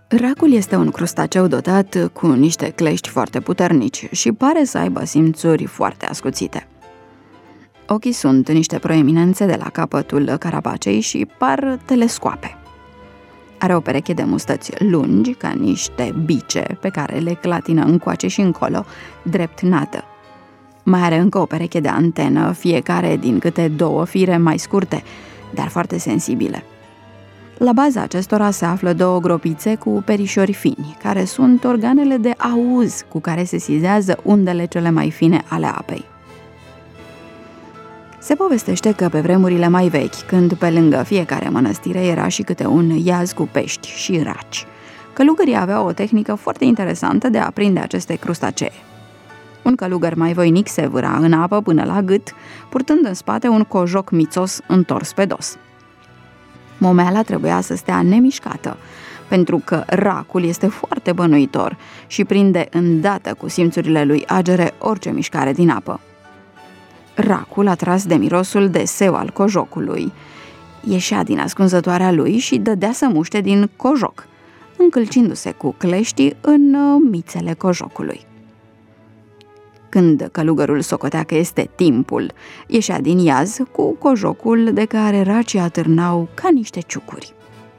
Racul este un crustaceu dotat cu niște clești foarte puternici și pare să aibă simțuri foarte ascuțite. Ochii sunt niște proeminențe de la capătul carapacei și par telescoape. Are o pereche de mustăți lungi, ca niște bice pe care le clatină încoace și încolo, drept nată. Mai are încă o pereche de antenă, fiecare din câte 2 fire mai scurte, dar foarte sensibile. La baza acestora se află 2 gropițe cu perișori fini, care sunt organele de auz cu care se sizează undele cele mai fine ale apei. Se povestește că pe vremurile mai vechi, când pe lângă fiecare mănăstire era și câte un iaz cu pești și raci, călugării aveau o tehnică foarte interesantă de a prinde aceste crustacee. Un călugăr mai voinic se vâra în apă până la gât, purtând în spate un cojoc mițos întors pe dos. Momeala trebuia să stea nemișcată, pentru că racul este foarte bănuitor și prinde îndată cu simțurile lui agere orice mișcare din apă. Racul, atras de mirosul de seu al cojocului, ieșea din ascunzătoarea lui și dădea să muște din cojoc, încălcindu-se cu cleștii în mițele cojocului. Când călugărul socotea că este timpul, ieșea din iaz cu cojocul de care racii atârnau ca niște ciucuri.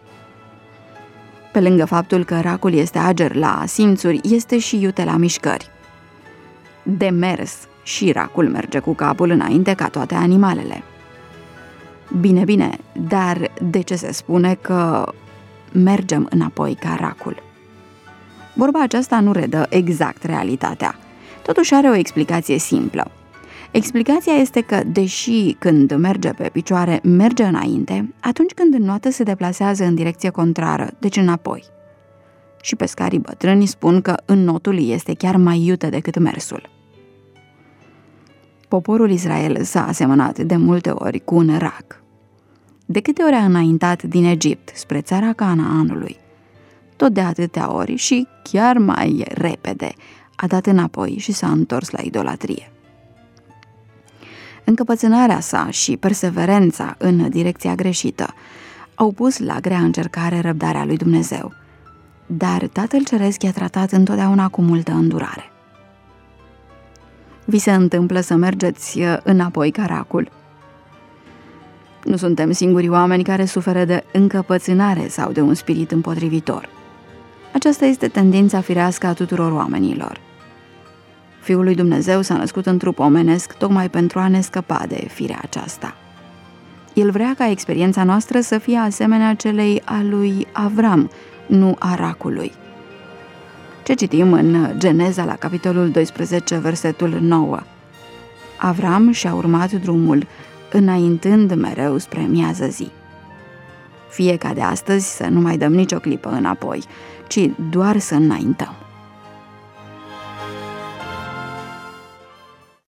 Pe lângă faptul că racul este ager la simțuri, este și iute la mișcări. De mers și racul merge cu capul înainte ca toate animalele. Bine, dar de ce se spune că mergem înapoi ca racul? Vorba aceasta nu redă exact realitatea. Totuși are o explicație simplă. Explicația este că, deși când merge pe picioare, merge înainte, atunci când înnoată se deplasează în direcție contrară, deci înapoi. Și pescarii bătrâni spun că înnotul este chiar mai iute decât mersul. Poporul Israel s-a asemănat de multe ori cu un rac. De câte ori a înaintat din Egipt spre țara Canaanului, tot de atâtea ori și chiar mai repede, a dat înapoi și s-a întors la idolatrie. Încăpățânarea sa și perseverența în direcția greșită au pus la grea încercare răbdarea lui Dumnezeu, dar Tatăl Ceresc i-a tratat întotdeauna cu multă îndurare. Vi se întâmplă să mergeți înapoi ca racul? Nu suntem singurii oameni care suferă de încăpățânare sau de un spirit împotrivitor. Aceasta este tendința firească a tuturor oamenilor. Fiul lui Dumnezeu s-a născut în trup omenesc tocmai pentru a ne scăpa de firea aceasta. El vrea ca experiența noastră să fie asemenea celei a lui Avram, nu a racului. Ce citim în Geneza la capitolul 12, versetul 9. Avram și-a urmat drumul, înaintând mereu spre miază zi. Fie ca de astăzi să nu mai dăm nicio clipă înapoi, ci doar să înaintăm.